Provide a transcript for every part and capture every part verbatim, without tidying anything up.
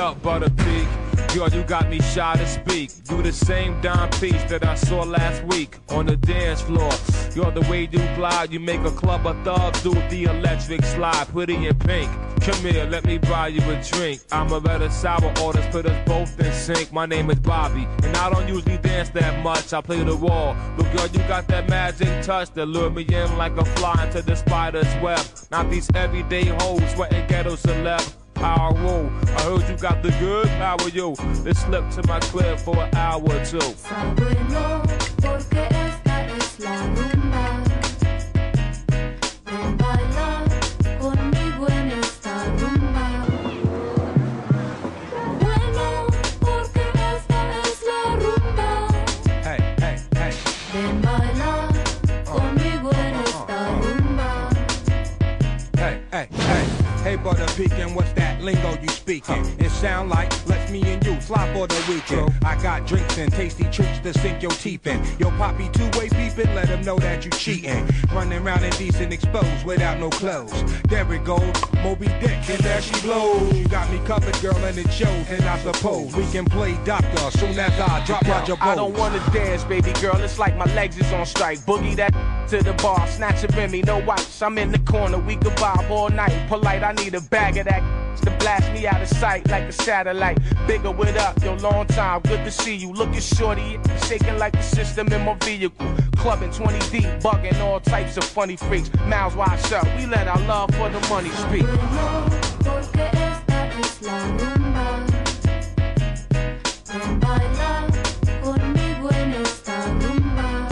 up, Butter Peak? Yo, you got me shy to speak. Do the same dime piece that I saw last week on the dance floor. Yo, the way you glide, you make a club of thugs do the electric slide. Pretty in pink. Come here, let me buy you a drink. I'm a better sour orders, put us both in sync. My name is Bobby, and I don't usually dance that much. I play the wall. But girl, you got that magic touch that lure me in like a fly into the spider's web. Not these everyday hoes sweating ghetto celeb. Power roll. I heard you got the good power, yo. Let's slip to my crib for an hour or two. Sábelo, porque esta es la rumba. Ven baila conmigo en esta rumba. Bueno, porque esta es la rumba. Hey, hey, hey. Ven baila conmigo en esta rumba. Hey, hey, hey. Hey, Butter Pecan, what's that lingo you speaking? It sound like let's me and you slop for the weekend. I got drinks and tasty treats to sink your teeth in. Yo, Poppy two-way peeping, let him know that you cheating. Running around indecent exposed without no clothes. There it goes, Moby Dick, and there she blows. You got me covered, girl, and it shows. And I suppose we can play doctor soon as I drop Roger Bones. I don't wanna dance, baby girl, it's like my legs is on strike. Boogie that to the bar, snatch a Remy, no wipes. I'm in the corner, we could vibe all night. Polite, I need a bag of that to blast me out of sight like a satellite. Bigger with up, yo, long time, good to see you. Looking shorty, shaking like the system in my vehicle. Clubbing twenty deep, bugging all types of funny freaks. Mouths wide shut, we let our love for the money speak. Porque esta es la rumba. Ven baila conmigo en esta rumba.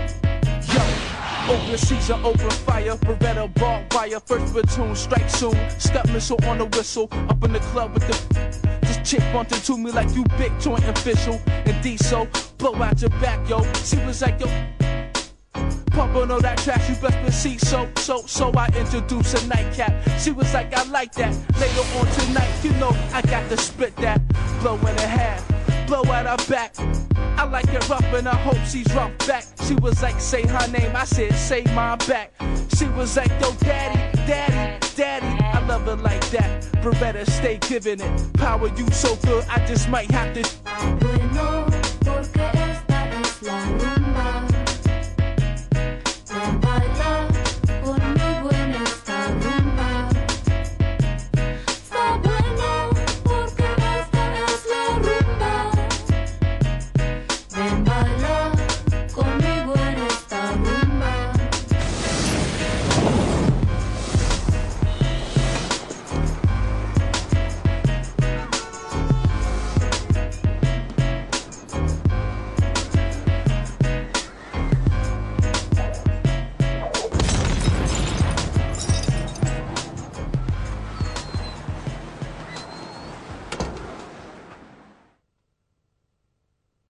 Open season, open fire, Beretta barbed wire, first platoon, strike soon, step missile on the whistle, up in the club with the, this chick bumped into me like you big joint official, and D-so, blow out your back, yo, she was like, yo, pump on all that trash, you best proceed, so, so, so I introduced a nightcap, she was like, I like that, later on tonight, you know, I got to spit that, blow in a half, blow out her back, I like it rough and I hope she's rough back. She was like, say her name, I said, say my back. She was like, yo, daddy, daddy, daddy. I love her like that. Beretta, stay giving it. Power you so good, I just might have to. Bueno, porque